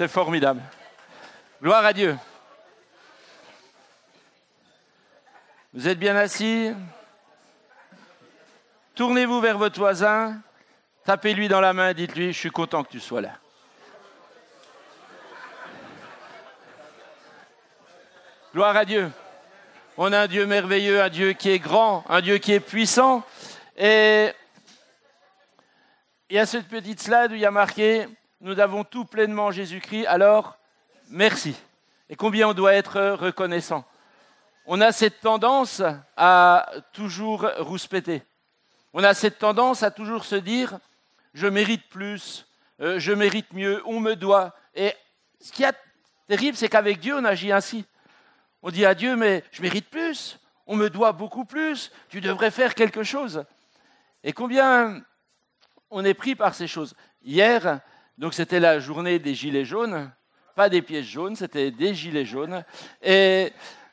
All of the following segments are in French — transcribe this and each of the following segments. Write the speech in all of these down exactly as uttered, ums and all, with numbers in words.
C'est formidable. Gloire à Dieu. Vous êtes bien assis? Tournez-vous vers votre voisin, tapez-lui dans la main, dites-lui, je suis content que tu sois là. Gloire à Dieu. On a un Dieu merveilleux, un Dieu qui est grand, un Dieu qui est puissant. Et il y a cette petite slide où il y a marqué « Nous avons tout pleinement en Jésus-Christ, alors merci ». Et combien on doit être reconnaissant. On a cette tendance à toujours rouspéter. On a cette tendance à toujours se dire « je mérite plus, euh, je mérite mieux, on me doit ». Et ce qui est terrible, c'est qu'avec Dieu, on agit ainsi. On dit à Dieu « mais je mérite plus, on me doit beaucoup plus, tu devrais faire quelque chose ». Et combien on est pris par ces choses. Hier, donc c'était la journée des gilets jaunes, pas des pièces jaunes, c'était des gilets jaunes. Et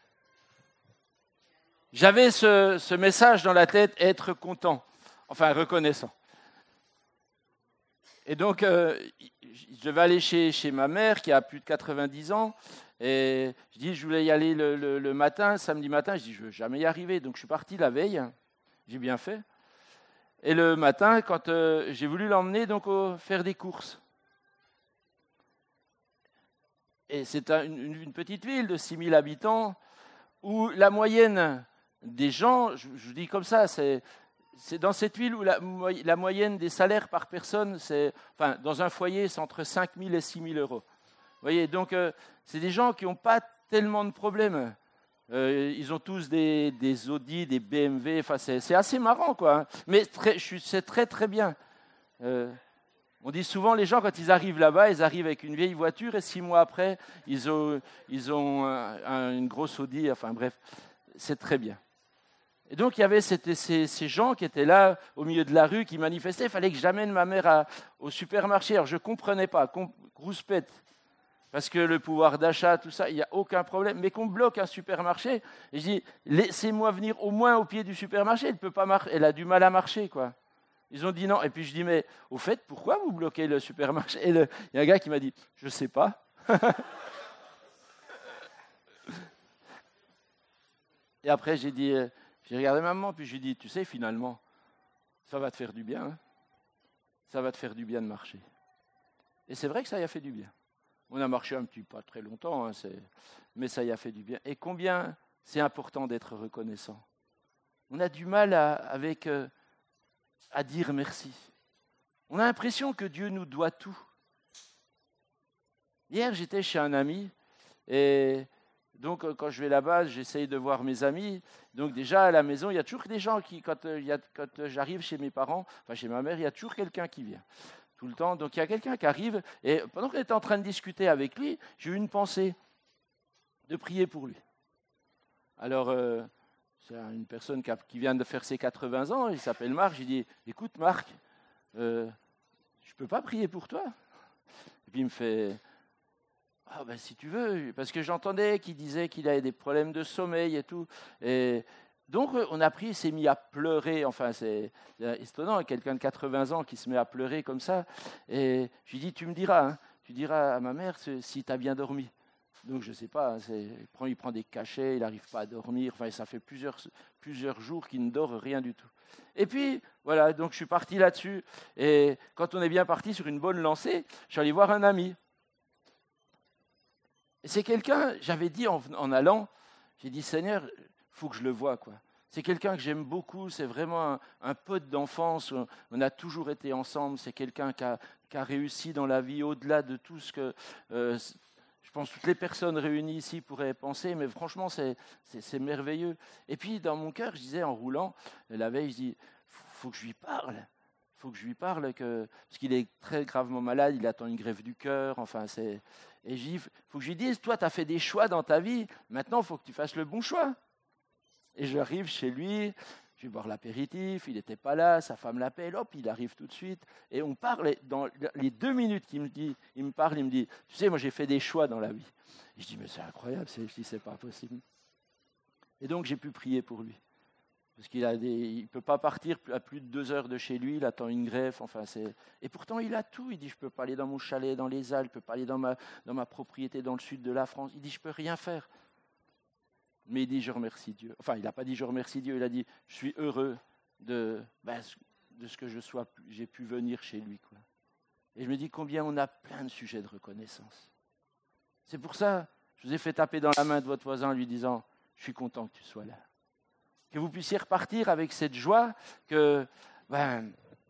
j'avais ce, ce message dans la tête, être content. Enfin, reconnaissant. Et donc, euh, je vais aller chez, chez ma mère qui a plus de quatre-vingt-dix ans. Et je dis, je voulais y aller le, le, le matin, samedi matin. Je dis, je ne veux jamais y arriver. Donc, je suis parti la veille. J'ai bien fait. Et le matin, quand euh, j'ai voulu l'emmener donc, au, faire des courses. Et c'est un, une, une petite ville de six mille habitants où la moyenne des gens, je, je dis comme ça, c'est... C'est dans cette ville où la, la moyenne des salaires par personne, c'est, enfin, dans un foyer, c'est entre cinq mille et six mille euros. Vous voyez, donc, euh, c'est des gens qui n'ont pas tellement de problèmes. Euh, ils ont tous des, des Audi, des B M W, enfin, c'est, c'est assez marrant, quoi. Hein. Mais très, je, c'est très, très bien. Euh, on dit souvent, les gens, quand ils arrivent là-bas, ils arrivent avec une vieille voiture et six mois après, ils ont, ils ont un, un, une grosse Audi, enfin, bref, c'est très bien. Et donc, il y avait cette, ces, ces gens qui étaient là, au milieu de la rue, qui manifestaient. Il fallait que j'amène ma mère à, au supermarché. Alors, je ne comprenais pas, qu'on rouspète, parce que le pouvoir d'achat, tout ça, il n'y a aucun problème. Mais qu'on bloque un supermarché, et je dis, laissez-moi venir au moins au pied du supermarché. Elle peut pas marcher, elle a du mal à marcher, quoi. Ils ont dit non. Et puis, je dis, mais au fait, pourquoi vous bloquez le supermarché? Et le, il y a un gars qui m'a dit, je ne sais pas. Et après, j'ai dit... J'ai regardé maman, puis je lui ai dit, tu sais, finalement, ça va te faire du bien. Hein, ça va te faire du bien de marcher. Et c'est vrai que ça y a fait du bien. On a marché un petit pas très longtemps, hein, c'est... mais ça y a fait du bien. Et combien c'est important d'être reconnaissant. On a du mal à, avec, euh, à dire merci. On a l'impression que Dieu nous doit tout. Hier, j'étais chez un ami, et... Donc, quand je vais là-bas, j'essaye de voir mes amis. Donc, déjà, à la maison, il y a toujours des gens qui, quand, euh, il y a, quand j'arrive chez mes parents, enfin chez ma mère, il y a toujours quelqu'un qui vient. Tout le temps. Donc, il y a quelqu'un qui arrive. Et pendant qu'on était en train de discuter avec lui, j'ai eu une pensée de prier pour lui. Alors, euh, c'est une personne qui, a, qui vient de faire ses quatre-vingts ans. Il s'appelle Marc. J'ai dit, écoute, Marc, euh, je ne peux pas prier pour toi. Et puis, il me fait... Ah ben si tu veux, parce que j'entendais qu'il disait qu'il avait des problèmes de sommeil et tout. Et donc on a pris, il s'est mis à pleurer. Enfin c'est étonnant, quelqu'un de quatre-vingts ans qui se met à pleurer comme ça. Et je lui dis, tu me diras, hein, tu diras à ma mère si tu as bien dormi. Donc je ne sais pas, c'est, il, prend, il prend des cachets, il n'arrive pas à dormir. Enfin ça fait plusieurs, plusieurs jours qu'il ne dort rien du tout. Et puis voilà, donc je suis parti là-dessus. Et quand on est bien parti sur une bonne lancée, je suis allé voir un ami. Et c'est quelqu'un, j'avais dit en, en allant, j'ai dit, Seigneur, il faut que je le voie, quoi. C'est quelqu'un que j'aime beaucoup, c'est vraiment un, un pote d'enfance, on, on a toujours été ensemble, c'est quelqu'un qui a, qui a réussi dans la vie au-delà de tout ce que, euh, je pense, toutes les personnes réunies ici pourraient penser, mais franchement, c'est, c'est, c'est merveilleux. Et puis, dans mon cœur, je disais, en roulant, la veille, je dis, il faut, faut que je lui parle. Il faut que je lui parle, que, parce qu'il est très gravement malade, il attend une greffe du cœur, enfin, c'est... Et je dis, il faut que je lui dise, toi, tu as fait des choix dans ta vie, maintenant, il faut que tu fasses le bon choix. Et j'arrive chez lui, je vais boire l'apéritif, il n'était pas là, sa femme l'appelle, hop, il arrive tout de suite. Et on parle, dans les deux minutes qu'il me dit, il me parle, il me dit, tu sais, moi, j'ai fait des choix dans la vie. Et je dis, mais c'est incroyable, c'est, je dis, c'est pas possible. Et donc, j'ai pu prier pour lui. Parce qu'il a des, il peut pas partir à plus de deux heures de chez lui, il attend une greffe. Enfin, c'est, et pourtant, il a tout. Il dit, je peux pas aller dans mon chalet dans les Alpes, je peux pas aller dans ma, dans ma propriété dans le sud de la France. Il dit, je peux rien faire. Mais il dit, je remercie Dieu. Enfin, il n'a pas dit, je remercie Dieu. Il a dit, je suis heureux de, ben, de ce que je sois, j'ai pu venir chez lui, quoi. Et je me dis combien on a plein de sujets de reconnaissance. C'est pour ça, je vous ai fait taper dans la main de votre voisin en lui disant, je suis content que tu sois là. Que vous puissiez repartir avec cette joie, que ben,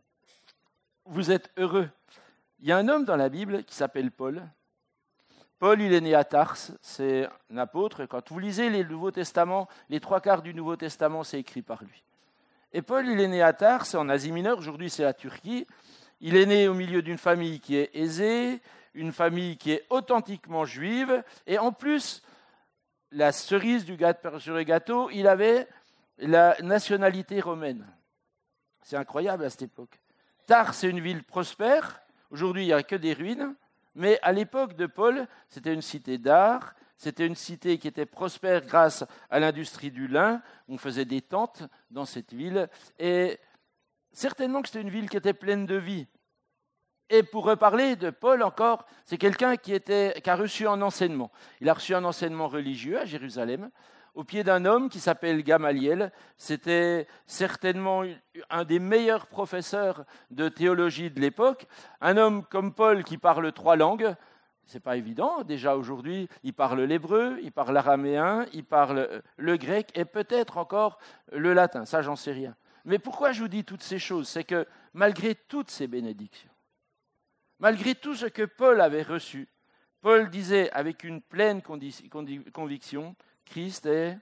vous êtes heureux. Il y a un homme dans la Bible qui s'appelle Paul. Paul, il est né à Tarse, c'est un apôtre. Quand vous lisez les Nouveaux Testaments, les trois quarts du Nouveau Testament, c'est écrit par lui. Et Paul, il est né à Tarse, en Asie mineure, aujourd'hui c'est la Turquie. Il est né au milieu d'une famille qui est aisée, une famille qui est authentiquement juive, et en plus, la cerise du gâteau, sur le gâteau, il avait la nationalité romaine. C'est incroyable à cette époque. Tars, c'est une ville prospère. Aujourd'hui, il n'y a que des ruines. Mais à l'époque de Paul, c'était une cité d'art. C'était une cité qui était prospère grâce à l'industrie du lin. On faisait des tentes dans cette ville. Et certainement que c'était une ville qui était pleine de vie. Et pour reparler de Paul encore, c'est quelqu'un qui, était, qui a reçu un enseignement. Il a reçu un enseignement religieux à Jérusalem, au pied d'un homme qui s'appelle Gamaliel. C'était certainement un des meilleurs professeurs de théologie de l'époque. Un homme comme Paul qui parle trois langues, ce n'est pas évident. Déjà aujourd'hui, il parle l'hébreu, il parle l'araméen, il parle le grec et peut-être encore le latin. Ça, j'en sais rien. Mais pourquoi je vous dis toutes ces choses? C'est que malgré toutes ces bénédictions, malgré tout ce que Paul avait reçu, Paul disait avec une pleine condi- condi- conviction, Christ est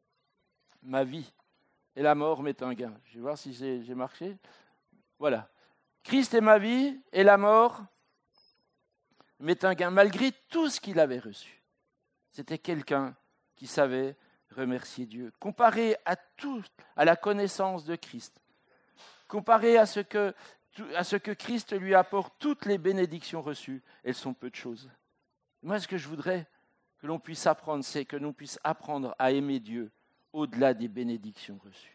ma vie et la mort m'est un gain. Je vais voir si j'ai, j'ai marché. Voilà. Christ est ma vie et la mort m'est un gain. Malgré tout ce qu'il avait reçu, c'était quelqu'un qui savait remercier Dieu. Comparé à tout, à la connaissance de Christ, comparé à ce que, à ce que Christ lui apporte, toutes les bénédictions reçues, elles sont peu de choses. Moi, ce que je voudrais que l'on puisse apprendre, c'est que l'on puisse apprendre à aimer Dieu au-delà des bénédictions reçues.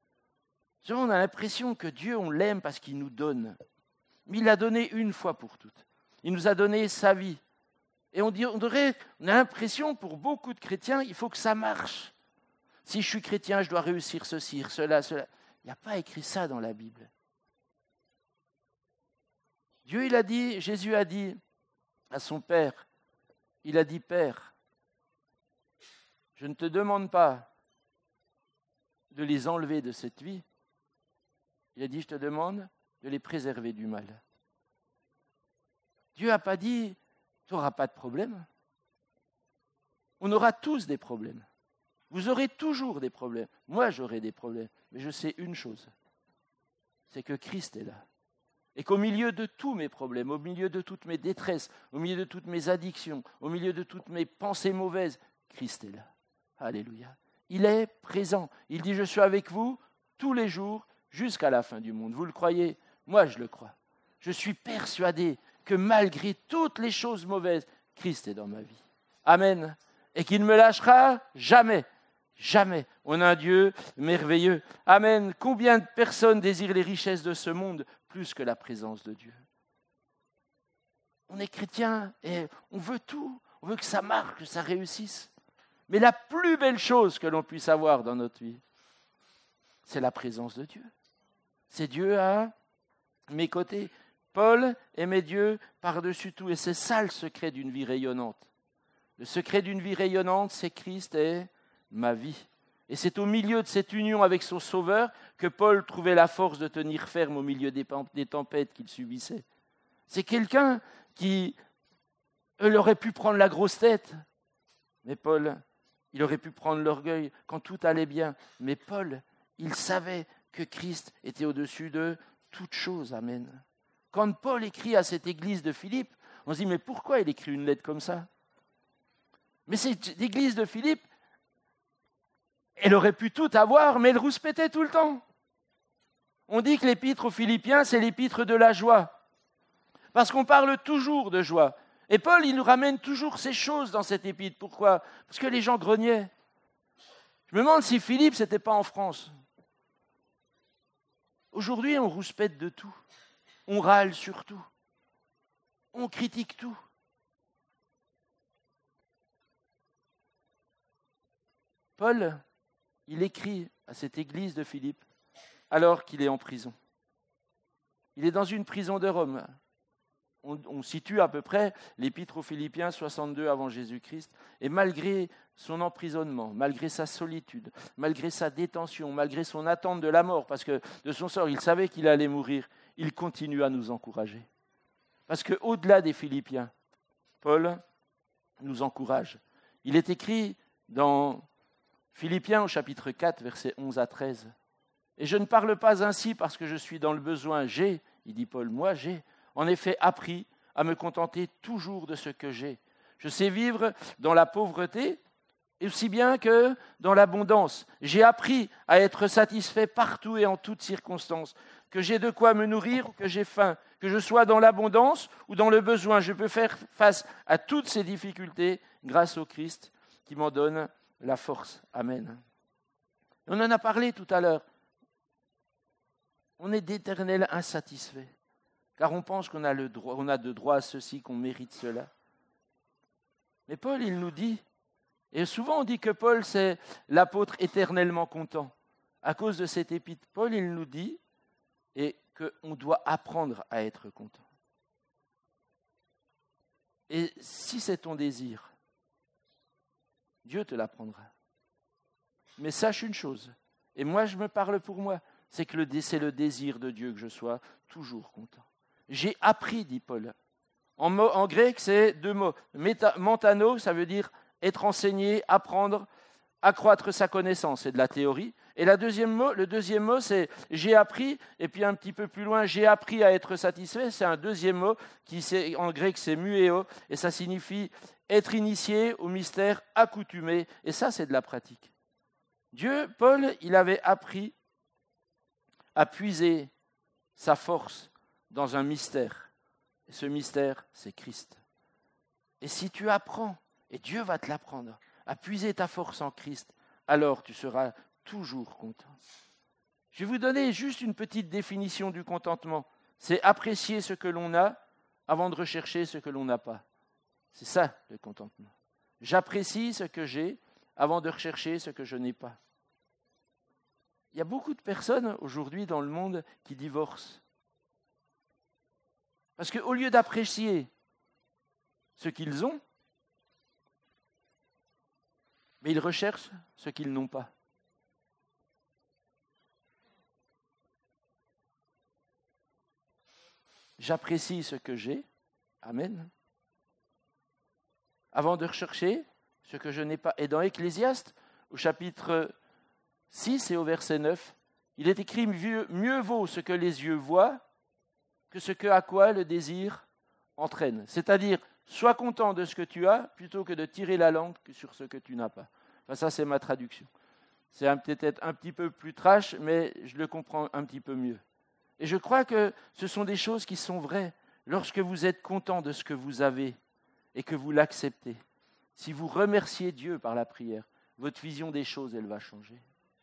On a l'impression que Dieu, on l'aime parce qu'il nous donne. Mais il l'a donné une fois pour toutes. Il nous a donné sa vie. Et on, dit, on, devrait, on a l'impression, pour beaucoup de chrétiens, il faut que ça marche. Si je suis chrétien, je dois réussir ceci, cela, cela. Il n'y a pas écrit ça dans la Bible. Dieu, il a dit, Jésus a dit à son Père, il a dit, Père, je ne te demande pas de les enlever de cette vie. Il a dit, je te demande de les préserver du mal. Dieu n'a pas dit, tu n'auras pas de problème. On aura tous des problèmes. Vous aurez toujours des problèmes. Moi, j'aurai des problèmes. Mais je sais une chose, c'est que Christ est là. Et qu'au milieu de tous mes problèmes, au milieu de toutes mes détresses, au milieu de toutes mes addictions, au milieu de toutes mes pensées mauvaises, Christ est là. Alléluia. Il est présent. Il dit, je suis avec vous tous les jours jusqu'à la fin du monde. Vous le croyez? Moi, je le crois. Je suis persuadé que malgré toutes les choses mauvaises, Christ est dans ma vie. Amen. Et qu'il ne me lâchera jamais. Jamais. On a un Dieu merveilleux. Amen. Combien de personnes désirent les richesses de ce monde plus que la présence de Dieu? On est chrétien et on veut tout. On veut que ça marche, que ça réussisse. Mais la plus belle chose que l'on puisse avoir dans notre vie, c'est la présence de Dieu. C'est Dieu à mes côtés. Paul aimait Dieu par-dessus tout. Et c'est ça le secret d'une vie rayonnante. Le secret d'une vie rayonnante, c'est Christ est ma vie. Et c'est au milieu de cette union avec son Sauveur que Paul trouvait la force de tenir ferme au milieu des, des tempêtes qu'il subissait. C'est quelqu'un qui il aurait pu prendre la grosse tête. Mais Paul, il aurait pu prendre l'orgueil quand tout allait bien. Mais Paul, il savait que Christ était au-dessus de toute chose. Amen. Quand Paul écrit à cette église de Philippe, on se dit, mais pourquoi il écrit une lettre comme ça? Mais cette église de Philippe, elle aurait pu tout avoir, mais elle rouspétait tout le temps. On dit que l'épître aux Philippiens, c'est l'épître de la joie. Parce qu'on parle toujours de joie. Et Paul, il nous ramène toujours ces choses dans cette épître. Pourquoi? Parce que les gens grognaient. Je me demande si Philippe, ce n'était pas en France. Aujourd'hui, on rouspète de tout. On râle sur tout. On critique tout. Paul, il écrit à cette église de Philippe alors qu'il est en prison. Il est dans une prison de Rome. On, on situe à peu près l'épître aux Philippiens soixante-deux avant Jésus-Christ. Et malgré son emprisonnement, malgré sa solitude, malgré sa détention, malgré son attente de la mort, parce que de son sort, il savait qu'il allait mourir, il continue à nous encourager. Parce qu'au-delà des Philippiens, Paul nous encourage. Il est écrit dans Philippiens au chapitre quatre, versets onze à treize. « Et je ne parle pas ainsi parce que je suis dans le besoin. J'ai, il dit Paul, moi j'ai, en effet appris à me contenter toujours de ce que j'ai. Je sais vivre dans la pauvreté, aussi bien que dans l'abondance. J'ai appris à être satisfait partout et en toutes circonstances, que j'ai de quoi me nourrir ou que j'ai faim, que je sois dans l'abondance ou dans le besoin. Je peux faire face à toutes ces difficultés grâce au Christ qui m'en donne la force. Amen. » On en a parlé tout à l'heure. On est d'éternel insatisfait, car on pense qu'on a, le droit, on a de droit à ceci, qu'on mérite cela. Mais Paul, il nous dit, et souvent on dit que Paul, c'est l'apôtre éternellement content. À cause de cette épître, Paul, il nous dit et qu'on doit apprendre à être content. Et si c'est ton désir, Dieu te l'apprendra. Mais sache une chose, et moi je me parle pour moi, c'est que le, c'est le désir de Dieu que je sois toujours content. J'ai appris, dit Paul. En, mot, en grec, c'est deux mots. Méta, mentano, ça veut dire être enseigné, apprendre, accroître sa connaissance, c'est de la théorie. Et la deuxième mot, le deuxième mot, c'est j'ai appris, et puis un petit peu plus loin, j'ai appris à être satisfait. C'est un deuxième mot qui, c'est, en grec, c'est muéo, et ça signifie être initié au mystère accoutumé. Et ça, c'est de la pratique. Dieu, Paul, il avait appris à puiser sa force dans un mystère. Et ce mystère, c'est Christ. Et si tu apprends, et Dieu va te l'apprendre, à puiser ta force en Christ, alors tu seras toujours content. Je vais vous donner juste une petite définition du contentement. C'est apprécier ce que l'on a avant de rechercher ce que l'on n'a pas. C'est ça, le contentement. J'apprécie ce que j'ai avant de rechercher ce que je n'ai pas. Il y a beaucoup de personnes aujourd'hui dans le monde qui divorcent. Parce qu'au lieu d'apprécier ce qu'ils ont, mais ils recherchent ce qu'ils n'ont pas. J'apprécie ce que j'ai, amen, avant de rechercher ce que je n'ai pas. Et dans Ecclésiaste, au chapitre six et au verset neuf, il est écrit « Mieux vaut ce que les yeux voient que ce que à quoi le désir entraîne. » C'est-à-dire, sois content de ce que tu as plutôt que de tirer la langue sur ce que tu n'as pas. Enfin, ça, c'est ma traduction. C'est un, peut-être un petit peu plus trash, mais je le comprends un petit peu mieux. Et je crois que ce sont des choses qui sont vraies. Lorsque vous êtes content de ce que vous avez et que vous l'acceptez, si vous remerciez Dieu par la prière, votre vision des choses, elle va changer.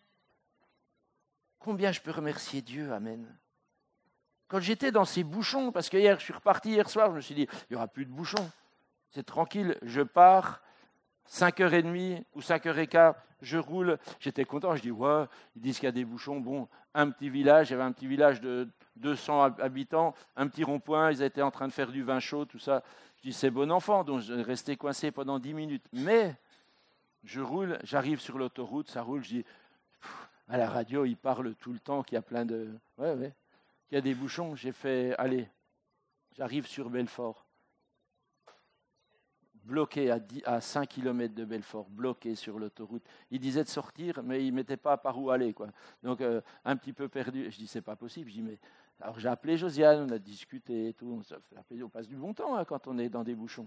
Combien je peux remercier Dieu, amen. Quand j'étais dans ces bouchons, parce que hier, je suis reparti hier soir, je me suis dit, il n'y aura plus de bouchons. C'est tranquille, je pars, cinq heures trente ou cinq heures quinze, je roule. J'étais content, je dis, ouais, ils disent qu'il y a des bouchons. Bon, un petit village, il y avait un petit village de deux cents habitants, un petit rond-point, ils étaient en train de faire du vin chaud, tout ça. Je dis, c'est bon enfant, donc je restais coincé pendant dix minutes. Mais je roule, j'arrive sur l'autoroute, ça roule, je dis, à la radio, ils parlent tout le temps qu'il y a plein de... Ouais, ouais. Il y a des bouchons, j'ai fait, allez, j'arrive sur Belfort, bloqué à, dix, à cinq kilomètres de Belfort, bloqué sur l'autoroute. Il disait de sortir, mais il ne mettait pas par où aller, quoi. Donc, euh, un petit peu perdu. Je dis, c'est pas possible. Je dis, mais... Alors, j'ai appelé Josiane, on a discuté et tout. On passe du bon temps hein, quand on est dans des bouchons.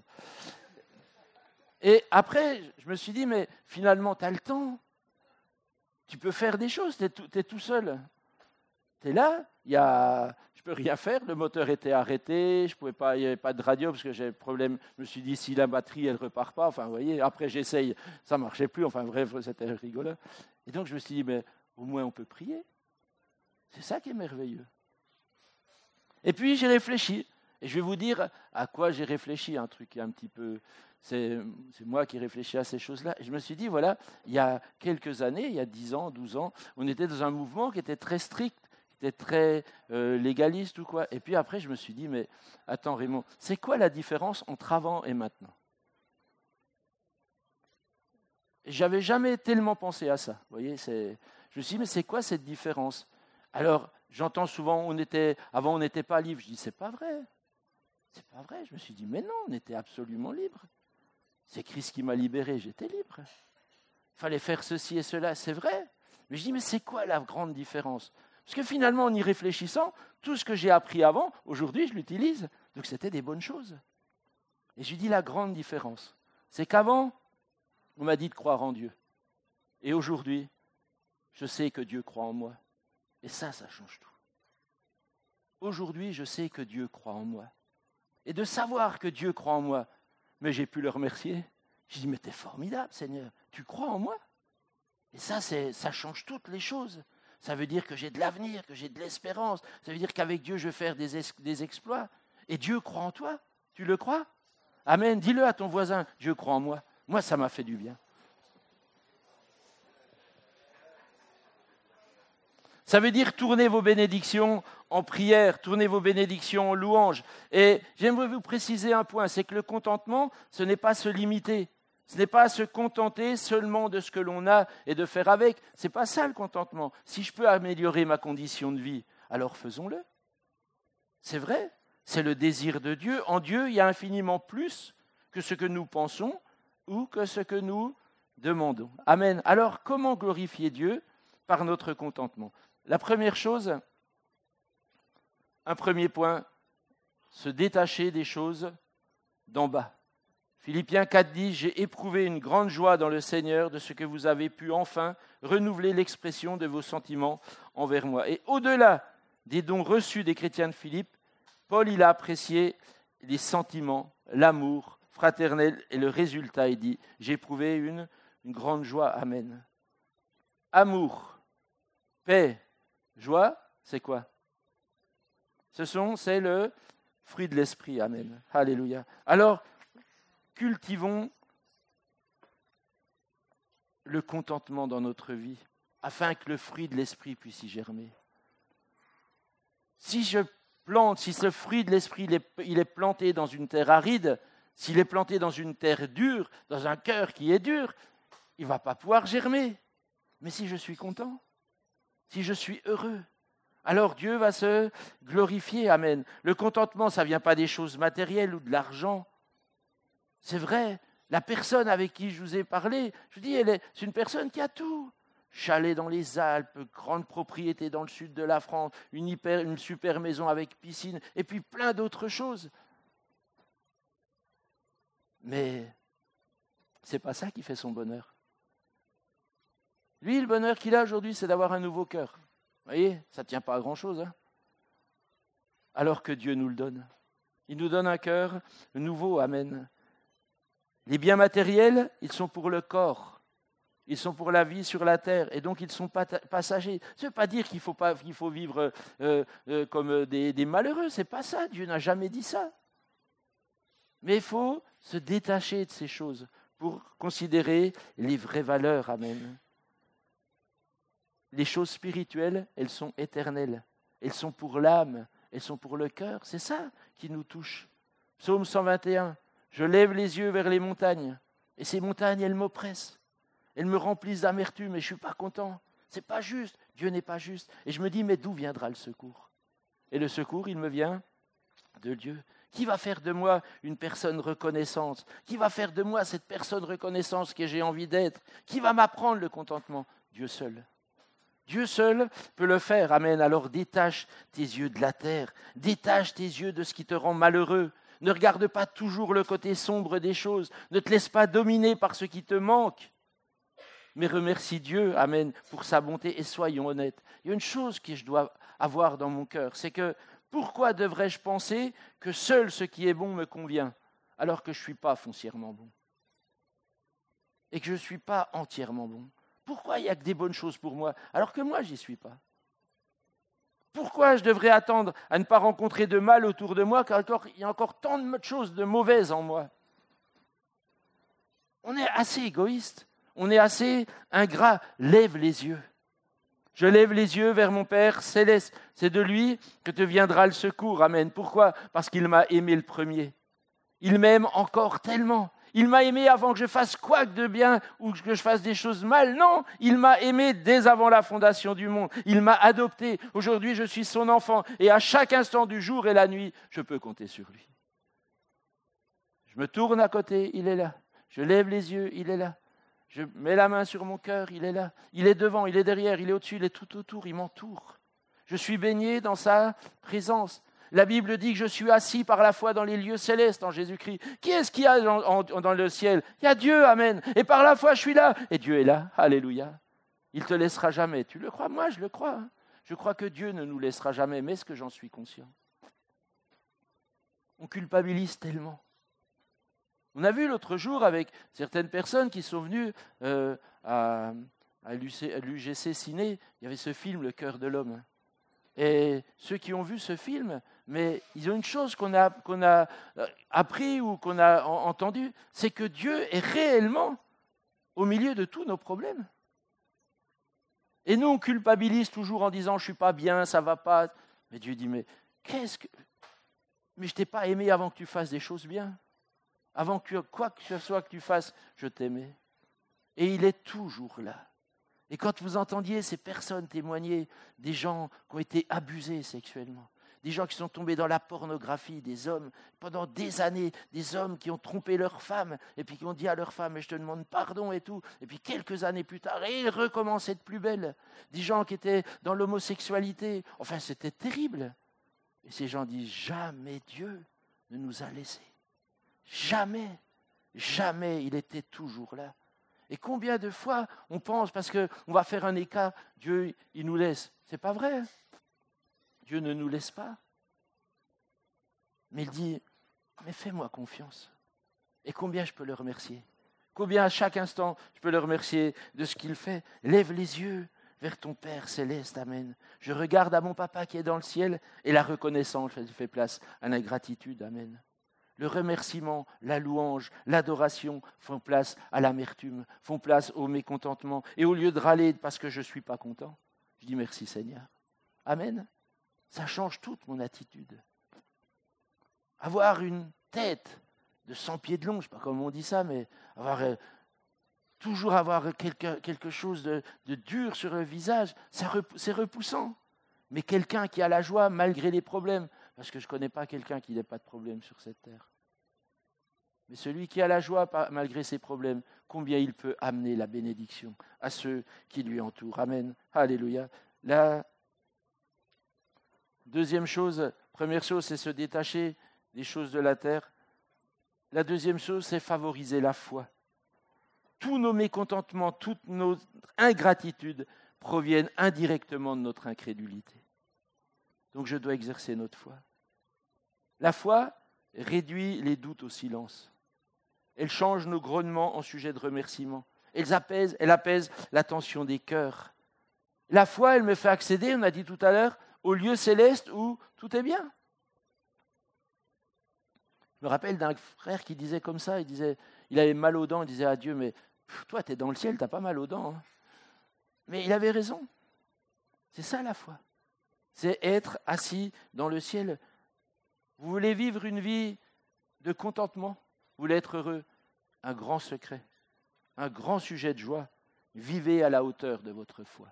Et après, je me suis dit, mais finalement, tu as le temps. Tu peux faire des choses, tu es tout, t'es tout seul. Tu es là, y a, je ne peux rien faire, le moteur était arrêté, je pouvais pas, il n'y avait pas de radio parce que j'ai le problème. Je me suis dit, si la batterie, elle ne repart pas, enfin, vous voyez, après j'essaye, ça ne marchait plus, enfin bref, c'était rigolo. Et donc je me suis dit, mais au moins on peut prier. C'est ça qui est merveilleux. Et puis j'ai réfléchi. Et je vais vous dire à quoi j'ai réfléchi, un truc qui est un petit peu... C'est, c'est moi qui réfléchis à ces choses-là. Et je me suis dit, voilà, il y a quelques années, il y a dix ans, douze ans, on était dans un mouvement qui était très strict, qui était très euh, légaliste ou quoi. Et puis après, je me suis dit, mais attends Raymond, c'est quoi la différence entre avant et maintenant ? J'avais jamais tellement pensé à ça. Vous voyez, c'est... Je me suis dit, mais c'est quoi cette différence ? Alors, j'entends souvent, on était... avant on n'était pas libre. Je dis, c'est pas vrai. C'est pas vrai. Je me suis dit, mais non, on était absolument libre. C'est Christ qui m'a libéré, j'étais libre. Il fallait faire ceci et cela, c'est vrai. Mais je dis, mais c'est quoi la grande différence ? Parce que finalement, en y réfléchissant, tout ce que j'ai appris avant, aujourd'hui, je l'utilise. Donc c'était des bonnes choses. Et je lui dis, la grande différence, c'est qu'avant, on m'a dit de croire en Dieu. Et aujourd'hui, je sais que Dieu croit en moi. Et ça, ça change tout. Aujourd'hui, je sais que Dieu croit en moi. Et de savoir que Dieu croit en moi, mais j'ai pu le remercier. Je dis, mais t'es formidable, Seigneur. Tu crois en moi ? Et ça, c'est, ça change toutes les choses. Ça veut dire que j'ai de l'avenir, que j'ai de l'espérance. Ça veut dire qu'avec Dieu, je vais faire des, es- des exploits. Et Dieu croit en toi. Tu le crois ? Amen. Dis-le à ton voisin, Dieu croit en moi. Moi, ça m'a fait du bien. Ça veut dire tourner vos bénédictions en prière, tourner vos bénédictions en louange. Et j'aimerais vous préciser un point, c'est que le contentement, ce n'est pas se limiter. Ce n'est pas se contenter seulement de ce que l'on a et de faire avec. Ce n'est pas ça le contentement. Si je peux améliorer ma condition de vie, alors faisons-le. C'est vrai, c'est le désir de Dieu. En Dieu, il y a infiniment plus que ce que nous pensons ou que ce que nous demandons. Amen. Alors, comment glorifier Dieu ? Par notre contentement. La première chose, un premier point, se détacher des choses d'en bas. Philippiens quatre dit, j'ai éprouvé une grande joie dans le Seigneur de ce que vous avez pu enfin renouveler l'expression de vos sentiments envers moi. Et au-delà des dons reçus des chrétiens de Philippe, Paul il a apprécié les sentiments, l'amour fraternel et le résultat, il dit, j'ai éprouvé une, une grande joie. Amen. Amour, paix, joie, c'est quoi ? Ce sont, c'est le fruit de l'esprit. Amen. Alléluia. Alors, cultivons le contentement dans notre vie, afin que le fruit de l'esprit puisse y germer. Si je plante, si ce fruit de l'esprit il est, il est planté dans une terre aride, s'il est planté dans une terre dure, dans un cœur qui est dur, il ne va pas pouvoir germer. Mais si je suis content, si je suis heureux, alors Dieu va se glorifier. Amen. Le contentement, ça ne vient pas des choses matérielles ou de l'argent. C'est vrai, la personne avec qui je vous ai parlé, je vous dis, elle est, c'est une personne qui a tout. Chalet dans les Alpes, grande propriété dans le sud de la France, une, hyper, une super maison avec piscine, et puis plein d'autres choses. Mais ce n'est pas ça qui fait son bonheur. Lui, le bonheur qu'il a aujourd'hui, c'est d'avoir un nouveau cœur. Vous voyez, ça ne tient pas à grand-chose. Hein, alors que Dieu nous le donne. Il nous donne un cœur nouveau. Amen. Les biens matériels, ils sont pour le corps. Ils sont pour la vie sur la terre. Et donc, ils sont passagers. Ça ne veut pas dire qu'il faut, pas, qu'il faut vivre euh, euh, comme des, des malheureux. Ce n'est pas ça. Dieu n'a jamais dit ça. Mais il faut se détacher de ces choses pour considérer les vraies valeurs. Amen. Les choses spirituelles, elles sont éternelles. Elles sont pour l'âme, elles sont pour le cœur. C'est ça qui nous touche. Psaume cent vingt et un. Je lève les yeux vers les montagnes. Et ces montagnes, elles m'oppressent. Elles me remplissent d'amertume et je ne suis pas content. Ce n'est pas juste. Dieu n'est pas juste. Et je me dis, mais d'où viendra le secours ? Et le secours, il me vient de Dieu. Qui va faire de moi une personne reconnaissante ? Qui va faire de moi cette personne reconnaissante que j'ai envie d'être ? Qui va m'apprendre le contentement ? Dieu seul. Dieu seul peut le faire. Amen. Alors détache tes yeux de la terre. Détache tes yeux de ce qui te rend malheureux. Ne regarde pas toujours le côté sombre des choses. Ne te laisse pas dominer par ce qui te manque. Mais remercie Dieu, amen, pour sa bonté. Et soyons honnêtes. Il y a une chose que je dois avoir dans mon cœur. C'est que pourquoi devrais-je penser que seul ce qui est bon me convient alors que je ne suis pas foncièrement bon ? Et que je ne suis pas entièrement bon ? Pourquoi il n'y a que des bonnes choses pour moi alors que moi, je n'y suis pas ? Pourquoi je devrais attendre à ne pas rencontrer de mal autour de moi, car il y a encore tant de choses de mauvaises en moi? On est assez égoïste, on est assez ingrat. Lève les yeux. Je lève les yeux vers mon Père céleste. C'est de lui que te viendra le secours. Amen. Pourquoi? Parce qu'il m'a aimé le premier. Il m'aime encore tellement. Il m'a aimé avant que je fasse quoi que de bien ou que je fasse des choses mal. Non, il m'a aimé dès avant la fondation du monde. Il m'a adopté. Aujourd'hui, je suis son enfant. Et à chaque instant du jour et la nuit, je peux compter sur lui. Je me tourne à côté, il est là. Je lève les yeux, il est là. Je mets la main sur mon cœur, il est là. Il est devant, il est derrière, il est au-dessus, il est tout autour, il m'entoure. Je suis baigné dans sa présence. La Bible dit que je suis assis par la foi dans les lieux célestes en Jésus-Christ. Qui est-ce qu'il y a dans, dans le ciel? Il y a Dieu, amen. Et par la foi, je suis là. Et Dieu est là, alléluia. Il ne te laissera jamais. Tu le crois? Moi, je le crois. Hein. Je crois que Dieu ne nous laissera jamais, mais est-ce que j'en suis conscient? On culpabilise tellement. On a vu l'autre jour avec certaines personnes qui sont venues euh, à, à l'U G C Ciné, il y avait ce film, Le cœur de l'homme. Et ceux qui ont vu ce film, mais ils ont une chose qu'on a, qu'on a appris ou qu'on a entendu, c'est que Dieu est réellement au milieu de tous nos problèmes. Et nous, on culpabilise toujours en disant « je ne suis pas bien, ça ne va pas ». Mais Dieu dit « mais qu'est-ce que… Mais je ne t'ai pas aimé avant que tu fasses des choses bien. Avant que quoi que ce soit que tu fasses, je t'aimais. » Et il est toujours là. Et quand vous entendiez ces personnes témoigner des gens qui ont été abusés sexuellement, des gens qui sont tombés dans la pornographie, des hommes, pendant des années, des hommes qui ont trompé leur femme, et puis qui ont dit à leur femme, je te demande pardon et tout, et puis quelques années plus tard, et ils recommencent à être plus belles. Des gens qui étaient dans l'homosexualité, enfin c'était terrible. Et ces gens disent, jamais Dieu ne nous a laissés. Jamais, jamais, il était toujours là. Et combien de fois on pense, parce qu'on va faire un écart, Dieu, il nous laisse. C'est pas vrai. Dieu ne nous laisse pas. Mais il dit, mais fais-moi confiance. Et combien je peux le remercier? Combien à chaque instant je peux le remercier de ce qu'il fait? Lève les yeux vers ton Père céleste, amen. Je regarde à mon papa qui est dans le ciel et la reconnaissance fait place à la gratitude, amen. Le remerciement, la louange, l'adoration font place à l'amertume, font place au mécontentement. Et au lieu de râler parce que je ne suis pas content, je dis merci Seigneur. Amen. Ça change toute mon attitude. Avoir une tête de cent pieds de long, je ne sais pas comment on dit ça, mais avoir, euh, toujours avoir quelque, quelque chose de, de dur sur le visage, ça, c'est repoussant. Mais quelqu'un qui a la joie malgré les problèmes, parce que je ne connais pas quelqu'un qui n'ait pas de problème sur cette terre. Mais celui qui a la joie malgré ses problèmes, combien il peut amener la bénédiction à ceux qui lui entourent. Amen. Alléluia. La deuxième chose, première chose, c'est se détacher des choses de la terre. La deuxième chose, c'est favoriser la foi. Tous nos mécontentements, toutes nos ingratitudes proviennent indirectement de notre incrédulité. Donc je dois exercer notre foi. La foi réduit les doutes au silence. Elle change nos grognements en sujet de remerciement. Elle apaise, elle apaise la tension des cœurs. La foi, elle me fait accéder, on a dit tout à l'heure, au lieu céleste où tout est bien. Je me rappelle d'un frère qui disait comme ça, il disait, il avait mal aux dents, il disait à Dieu, mais pff, toi, tu es dans le ciel, tu n'as pas mal aux dents. Hein. Mais il avait raison. C'est ça la foi. C'est être assis dans le ciel. Vous voulez vivre une vie de contentement? Vous voulez être heureux? Un grand secret, un grand sujet de joie. Vivez à la hauteur de votre foi.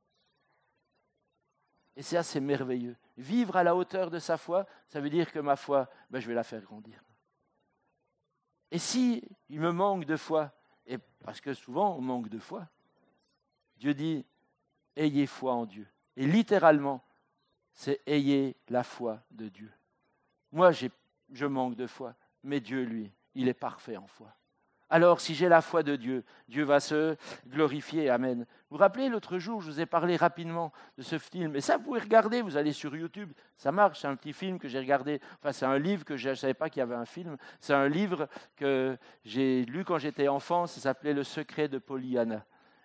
Et ça, c'est merveilleux. Vivre à la hauteur de sa foi, ça veut dire que ma foi, ben, je vais la faire grandir. Et si il me manque de foi, et parce que souvent on manque de foi, Dieu dit, ayez foi en Dieu. Et littéralement, c'est ayez la foi de Dieu. Moi, j'ai, je manque de foi, mais Dieu, lui, il est parfait en foi. Alors, si j'ai la foi de Dieu, Dieu va se glorifier. Amen. Vous vous rappelez, l'autre jour, je vous ai parlé rapidement de ce film. Et ça, vous pouvez regarder, vous allez sur YouTube, ça marche, c'est un petit film que j'ai regardé. Enfin, c'est un livre que je ne savais pas qu'il y avait un film. C'est un livre que j'ai lu quand j'étais enfant, ça s'appelait « Le secret de Pollyanna ».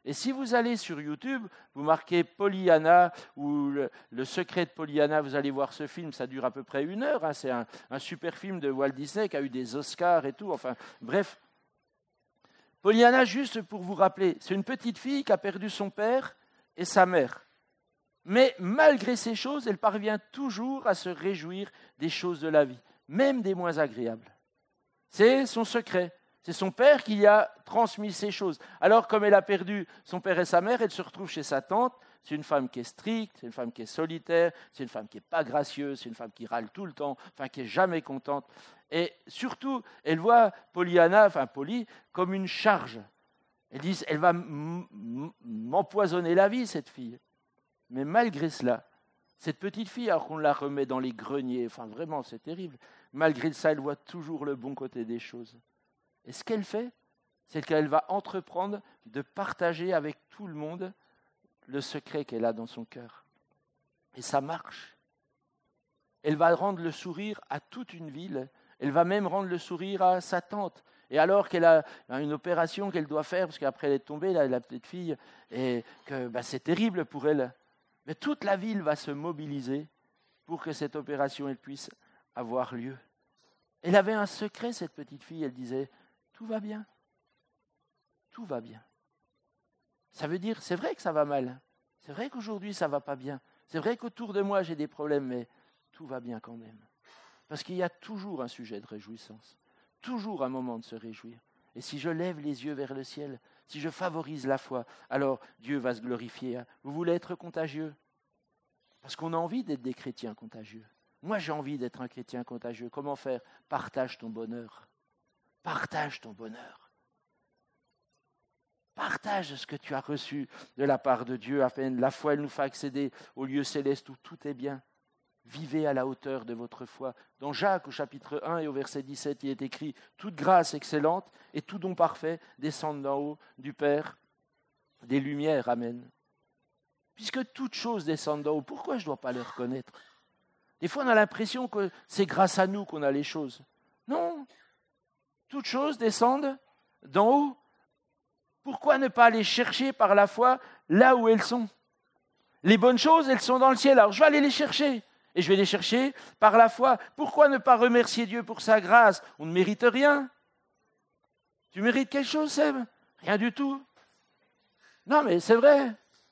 Et si vous allez sur YouTube, vous marquez Pollyanna ou le, le secret de Pollyanna, vous allez voir ce film, ça dure à peu près une heure. Hein, c'est un, un super film de Walt Disney qui a eu des Oscars et tout. Enfin, bref. Pollyanna, juste pour vous rappeler, c'est une petite fille qui a perdu son père et sa mère. Mais malgré ces choses, elle parvient toujours à se réjouir des choses de la vie, même des moins agréables. C'est son secret. C'est son père qui lui a transmis ces choses. Alors, comme elle a perdu son père et sa mère, elle se retrouve chez sa tante. C'est une femme qui est stricte, c'est une femme qui est solitaire, c'est une femme qui n'est pas gracieuse, c'est une femme qui râle tout le temps, enfin qui n'est jamais contente. Et surtout, elle voit Pollyanna, enfin Polly, comme une charge. Elle dit, elle va m'empoisonner la vie, cette fille. Mais malgré cela, cette petite fille, alors qu'on la remet dans les greniers, enfin vraiment, c'est terrible, malgré ça, elle voit toujours le bon côté des choses. Et ce qu'elle fait, c'est qu'elle va entreprendre de partager avec tout le monde le secret qu'elle a dans son cœur. Et ça marche. Elle va rendre le sourire à toute une ville. Elle va même rendre le sourire à sa tante. Et alors qu'elle a une opération qu'elle doit faire, parce qu'après elle est tombée, là, la petite fille, et que bah, c'est terrible pour elle. Mais toute la ville va se mobiliser pour que cette opération elle puisse avoir lieu. Elle avait un secret, cette petite fille. Elle disait, tout va bien. Tout va bien. Ça veut dire, c'est vrai que ça va mal. C'est vrai qu'aujourd'hui, ça ne va pas bien. C'est vrai qu'autour de moi, j'ai des problèmes, mais tout va bien quand même. Parce qu'il y a toujours un sujet de réjouissance. Toujours un moment de se réjouir. Et si je lève les yeux vers le ciel, si je favorise la foi, alors Dieu va se glorifier. Vous voulez être contagieux? Parce qu'on a envie d'être des chrétiens contagieux. Moi, j'ai envie d'être un chrétien contagieux. Comment faire? Partage ton bonheur. Partage ton bonheur. Partage ce que tu as reçu de la part de Dieu, afin que la foi elle nous fait accéder au lieu céleste où tout est bien. Vivez à la hauteur de votre foi. Dans Jacques, au chapitre un et au verset dix-sept, il est écrit « Toute grâce excellente et tout don parfait descendent d'en haut du Père des lumières. » Amen. Puisque toutes choses descendent d'en haut, pourquoi je ne dois pas les reconnaître? Des fois, on a l'impression que c'est grâce à nous qu'on a les choses. Non. Toutes choses descendent d'en haut. Pourquoi ne pas aller chercher par la foi là où elles sont? Les bonnes choses, elles sont dans le ciel. Alors, je vais aller les chercher. Et je vais les chercher par la foi. Pourquoi ne pas remercier Dieu pour sa grâce? On ne mérite rien. Tu mérites quelque chose, Seb? Rien du tout. Non, mais c'est vrai.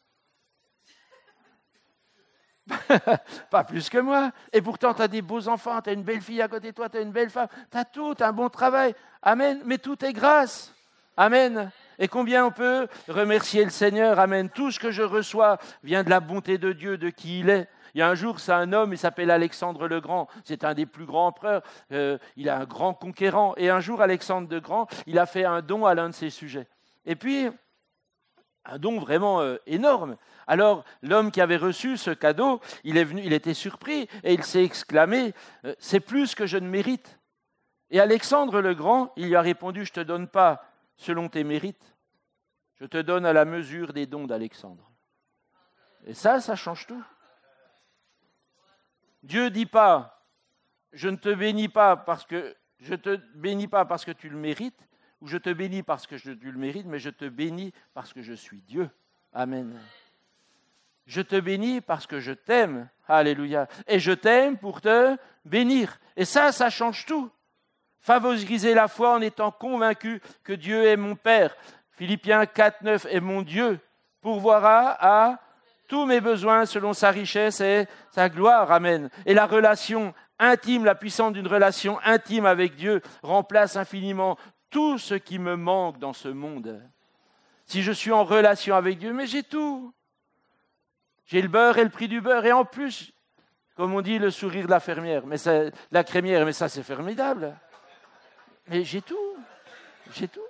Pas plus que moi. Et pourtant, tu as des beaux enfants, tu as une belle fille à côté de toi, tu as une belle femme, tu as tout, tu as un bon travail. Amen. Mais tout est grâce. Amen. Et combien on peut remercier le Seigneur? Amen. Tout ce que je reçois vient de la bonté de Dieu, de qui il est. Il y a un jour, c'est un homme, il s'appelle Alexandre le Grand. C'est un des plus grands empereurs. Euh, il est un grand conquérant. Et un jour, Alexandre le Grand, il a fait un don à l'un de ses sujets. Et puis, un don vraiment euh, énorme. Alors, l'homme qui avait reçu ce cadeau, il est venu, il était surpris et il s'est exclamé euh, « C'est plus que je ne mérite ». Et Alexandre le Grand, il lui a répondu « Je ne te donne pas selon tes mérites, je te donne à la mesure des dons d'Alexandre ». Et ça, ça change tout. Dieu ne dit pas « Je ne te bénis pas parce que je te bénis pas parce que tu le mérites » ou « Je te bénis parce que tu le mérites, mais je te bénis parce que je suis Dieu ». Amen. Je te bénis parce que je t'aime. Alléluia. Et je t'aime pour te bénir. Et ça, ça change tout. Favoriser la foi en étant convaincu que Dieu est mon Père. Philippiens quatre, neuf est mon Dieu. Pourvoira à tous mes besoins selon sa richesse et sa gloire. Amen. Et la relation intime, la puissance d'une relation intime avec Dieu remplace infiniment tout ce qui me manque dans ce monde. Si je suis en relation avec Dieu, mais j'ai tout. J'ai le beurre et le prix du beurre. Et en plus, comme on dit, le sourire de la fermière, mais ça, la crémière, mais ça c'est formidable. Mais j'ai tout. J'ai tout.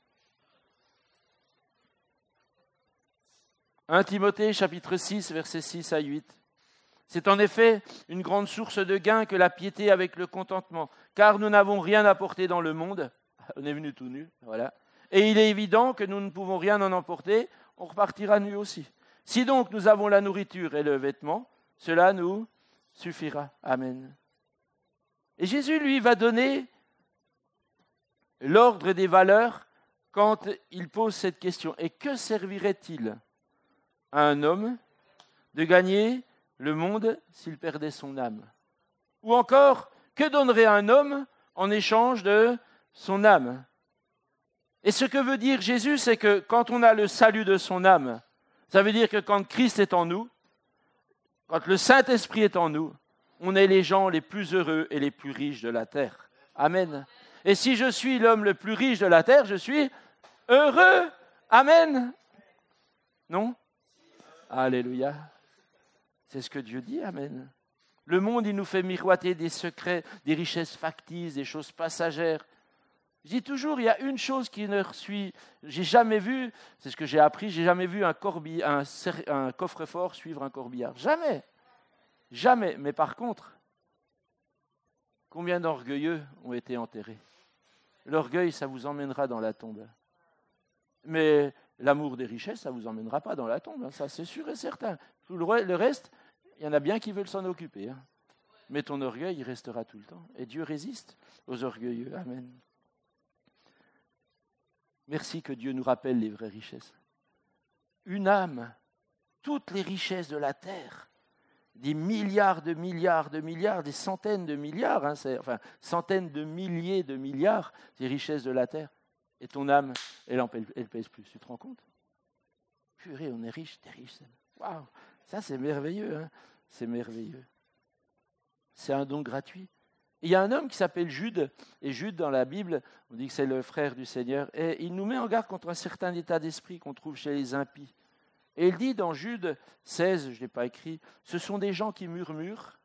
premier Timothée, chapitre six, versets six à huit. C'est en effet une grande source de gain que la piété avec le contentement, car nous n'avons rien apporté dans le monde. On est venu tout nu, voilà. Et il est évident que nous ne pouvons rien en emporter, on repartira nu aussi. Si donc nous avons la nourriture et le vêtement, cela nous suffira. Amen. Et Jésus, lui, va donner l'ordre des valeurs quand il pose cette question. Et que servirait-il à un homme de gagner le monde s'il perdait son âme? Ou encore, que donnerait un homme en échange de son âme? Et ce que veut dire Jésus, c'est que quand on a le salut de son âme, ça veut dire que quand Christ est en nous, quand le Saint-Esprit est en nous, on est les gens les plus heureux et les plus riches de la terre. Amen. Et si je suis l'homme le plus riche de la terre, je suis heureux. Amen. Non? Alléluia. C'est ce que Dieu dit. Amen. Le monde, il nous fait miroiter des secrets, des richesses factices, des choses passagères. Je dis toujours, il y a une chose qui ne suit, j'ai jamais vu, c'est ce que j'ai appris, j'ai jamais vu un, corbi, un, un coffre-fort suivre un corbillard. Jamais. Jamais. Mais par contre, combien d'orgueilleux ont été enterrés? L'orgueil, ça vous emmènera dans la tombe. Mais l'amour des richesses, ça ne vous emmènera pas dans la tombe. Ça, c'est sûr et certain. Tout le, le reste, il y en a bien qui veulent s'en occuper. Hein. Mais ton orgueil, il restera tout le temps. Et Dieu résiste aux orgueilleux. Amen. Merci que Dieu nous rappelle les vraies richesses. Une âme, toutes les richesses de la terre, des milliards de milliards de milliards, des centaines de milliards, hein, c'est, enfin centaines de milliers de milliards, des richesses de la terre. Et ton âme, elle ne elle pèse plus. Tu te rends compte? Purée, on est riche, t'es riche. Waouh, ça c'est merveilleux, hein, c'est merveilleux. C'est un don gratuit. Il y a un homme qui s'appelle Jude, et Jude dans la Bible, on dit que c'est le frère du Seigneur, et il nous met en garde contre un certain état d'esprit qu'on trouve chez les impies. Et il dit dans Jude seize, je ne l'ai pas écrit, ce sont des gens qui murmurent,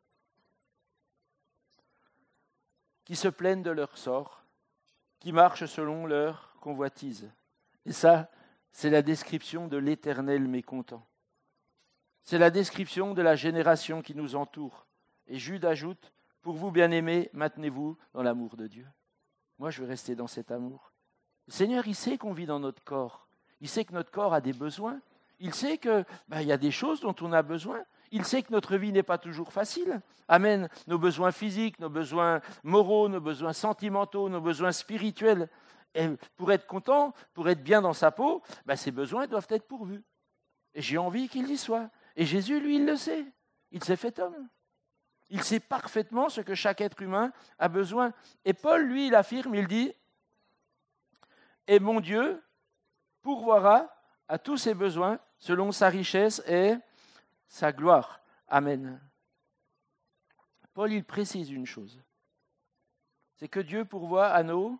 qui se plaignent de leur sort, qui marchent selon leur convoitise. Et ça, c'est la description de l'Éternel mécontent. C'est la description de la génération qui nous entoure. Et Jude ajoute, pour vous, bien-aimés, maintenez-vous dans l'amour de Dieu. Moi, je veux rester dans cet amour. Le Seigneur, il sait qu'on vit dans notre corps. Il sait que notre corps a des besoins. Il sait qu'il ben, y a des choses dont on a besoin. Il sait que notre vie n'est pas toujours facile. Amen. Nos besoins physiques, nos besoins moraux, nos besoins sentimentaux, nos besoins spirituels. Et pour être content, pour être bien dans sa peau, ben, ces besoins doivent être pourvus. Et j'ai envie qu'il y soit. Et Jésus, lui, il le sait. Il s'est fait homme. Il sait parfaitement ce que chaque être humain a besoin. Et Paul, lui, il affirme, il dit, « Et mon Dieu pourvoira à tous ses besoins selon sa richesse et sa gloire. » Amen. Paul, il précise une chose. C'est que Dieu pourvoit à nos...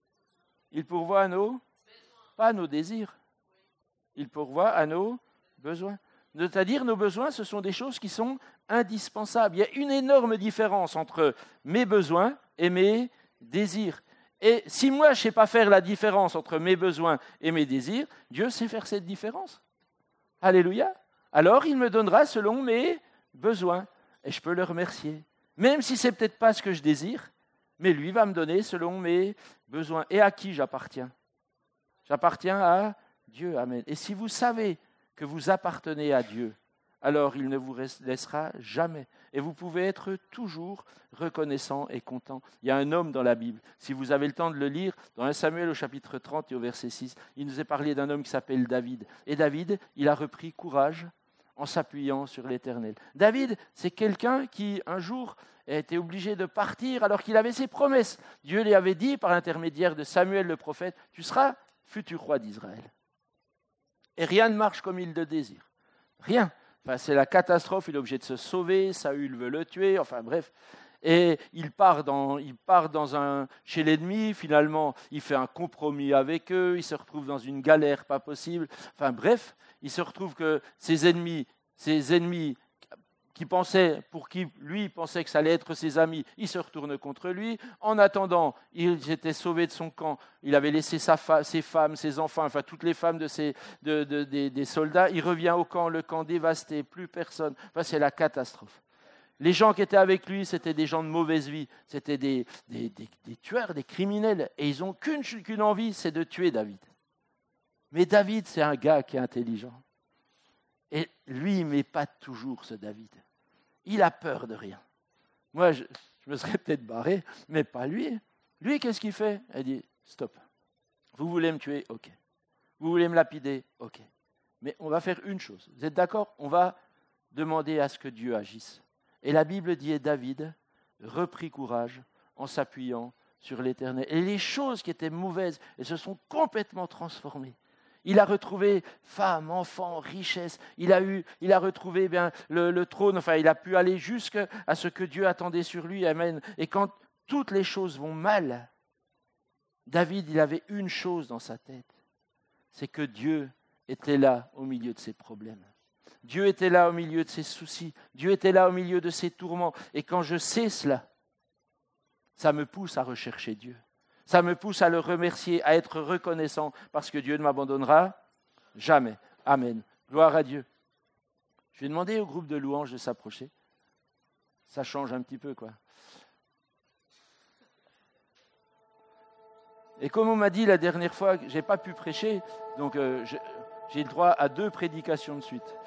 Il pourvoit à nos... Pas à nos désirs. Il pourvoit à nos besoins. C'est-à-dire, nos besoins, ce sont des choses qui sont indispensables. Il y a une énorme différence entre mes besoins et mes désirs. Et si moi, je ne sais pas faire la différence entre mes besoins et mes désirs, Dieu sait faire cette différence. Alléluia. Alors, il me donnera selon mes besoins. Et je peux le remercier. Même si ce n'est peut-être pas ce que je désire, mais lui va me donner selon mes besoins. Et à qui j'appartiens? J'appartiens à Dieu. Amen. Et si vous savez que vous appartenez à Dieu, alors il ne vous laissera jamais. Et vous pouvez être toujours reconnaissant et content. Il y a un homme dans la Bible, si vous avez le temps de le lire, dans un Samuel au chapitre trente et au verset six, il nous est parlé d'un homme qui s'appelle David. Et David, il a repris courage en s'appuyant sur l'Éternel. David, c'est quelqu'un qui, un jour, a été obligé de partir alors qu'il avait ses promesses. Dieu lui avait dit, par l'intermédiaire de Samuel le prophète, « Tu seras futur roi d'Israël. » Et rien ne marche comme il le désire. Rien. Enfin, c'est la catastrophe, il est obligé de se sauver, Saül veut le tuer, enfin bref. Et il part, dans, il part dans un, chez l'ennemi, finalement, il fait un compromis avec eux, il se retrouve dans une galère pas possible. Enfin bref, il se retrouve que ses ennemis, ses ennemis qui pensaient, pour qui lui pensait que ça allait être ses amis, ils se retournent contre lui. En attendant, il s'était sauvé de son camp, il avait laissé sa fa- ses femmes, ses enfants, enfin toutes les femmes de ses, de, de, de, des soldats. Il revient au camp, le camp dévasté, plus personne. Enfin, c'est la catastrophe. Les gens qui étaient avec lui, c'était des gens de mauvaise vie, c'était des, des, des, des tueurs, des criminels, et ils n'ont qu'une, qu'une envie, c'est de tuer David. Mais David, c'est un gars qui est intelligent. Et lui, il m'épate toujours, ce David. Il a peur de rien. Moi, je, je me serais peut-être barré, mais pas lui. Lui, qu'est-ce qu'il fait? Il dit, stop. Vous voulez me tuer? Ok. Vous voulez me lapider? Ok. Mais on va faire une chose. Vous êtes d'accord? On va demander à ce que Dieu agisse. Et la Bible dit, et David reprit courage en s'appuyant sur l'Éternel. Et les choses qui étaient mauvaises, elles se sont complètement transformées. Il a retrouvé femme, enfant, richesse. Il a, eu, il a retrouvé bien le, le trône. Enfin, il a pu aller jusqu'à ce que Dieu attendait sur lui. Amen. Et quand toutes les choses vont mal, David, il avait une chose dans sa tête. C'est que Dieu était là au milieu de ses problèmes. Dieu était là au milieu de ses soucis. Dieu était là au milieu de ses tourments. Et quand je sais cela, ça me pousse à rechercher Dieu. Ça me pousse à le remercier, à être reconnaissant, parce que Dieu ne m'abandonnera jamais. Amen. Gloire à Dieu. Je vais demander au groupe de louanges de s'approcher. Ça change un petit peu, quoi. Et comme on m'a dit la dernière fois que je n'ai pas pu prêcher, donc euh, je, j'ai le droit à deux prédications de suite.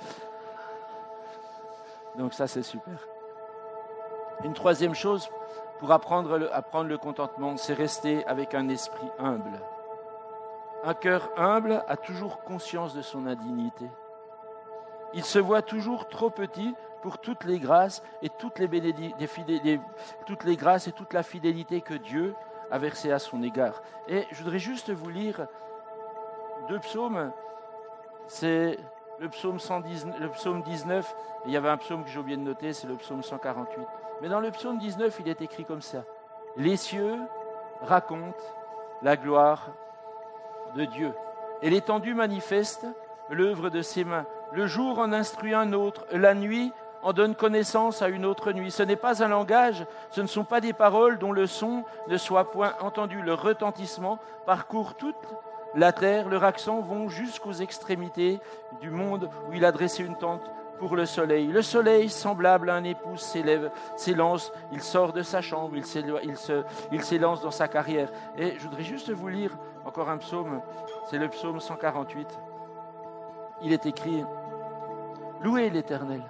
Donc ça, c'est super. Une troisième chose, pour apprendre le, apprendre le contentement, c'est rester avec un esprit humble. Un cœur humble a toujours conscience de son indignité. Il se voit toujours trop petit pour toutes les grâces et toutes les, bénédi- des fidé- des, toutes les grâces et toute la fidélité que Dieu a versée à son égard. Et je voudrais juste vous lire deux psaumes. C'est le psaume, cent dix, le psaume dix-neuf, et il y avait un psaume que j'ai oublié de noter, c'est le psaume cent quarante-huit. Mais dans le psaume dix-neuf, il est écrit comme ça. Les cieux racontent la gloire de Dieu, et l'étendue manifeste l'œuvre de ses mains. Le jour en instruit un autre, la nuit en donne connaissance à une autre nuit. Ce n'est pas un langage, ce ne sont pas des paroles dont le son ne soit point entendu. Le retentissement parcourt toute la terre, leurs accents vont jusqu'aux extrémités du monde où il a dressé une tente pour le soleil. Le soleil, semblable à un épouse, s'élève, s'élance, il sort de sa chambre, il, il, se, il s'élance dans sa carrière. Et je voudrais juste vous lire encore un psaume, c'est le psaume cent quarante-huit. Il est écrit « Louez l'Éternel,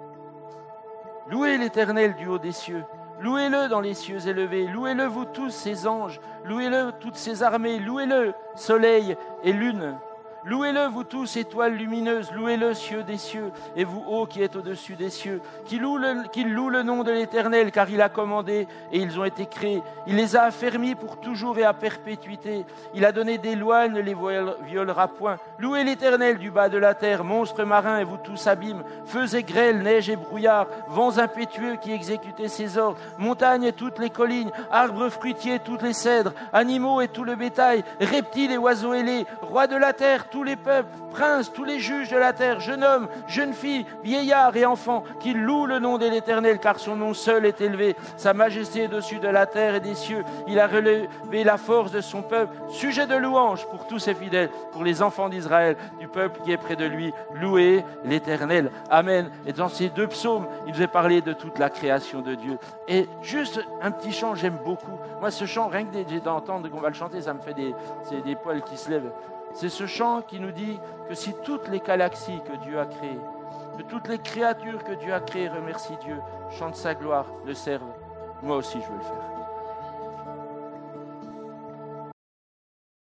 louez l'Éternel du haut des cieux, louez-le dans les cieux élevés, louez-le vous tous ses anges, louez-le toutes ses armées, louez-le soleil et lune. Louez-le, vous tous, étoiles lumineuses, louez-le, cieux des cieux, et vous, ô qui êtes au-dessus des cieux, qui loue le, qui loue le nom de l'Éternel, car il a commandé, et ils ont été créés. Il les a affermis pour toujours et à perpétuité. Il a donné des lois, il ne les violera point. Louez l'Éternel du bas de la terre, monstres marins, et vous tous abîmes, feux et grêles, neige et brouillard, vents impétueux qui exécutaient ses ordres, montagnes et toutes les collines, arbres fruitiers, toutes les cèdres, animaux et tout le bétail, reptiles et oiseaux ailés, rois de la terre, tous les peuples, princes, tous les juges de la terre, jeunes hommes, jeunes filles, vieillards et enfants, qui louent le nom de l'Éternel, car son nom seul est élevé. Sa majesté est au-dessus de la terre et des cieux. Il a relevé la force de son peuple. Sujet de louange pour tous ses fidèles, pour les enfants d'Israël, du peuple qui est près de lui. Louez l'Éternel. Amen. Et dans ces deux psaumes, il nous est parlé de toute la création de Dieu. Et juste un petit chant, j'aime beaucoup. Moi, ce chant, rien que d'entendre qu'on va le chanter, ça me fait des, c'est des poils qui se lèvent. C'est ce chant qui nous dit que si toutes les galaxies que Dieu a créées, que toutes les créatures que Dieu a créées remercient Dieu, chantent sa gloire, le servent, moi aussi je veux le faire.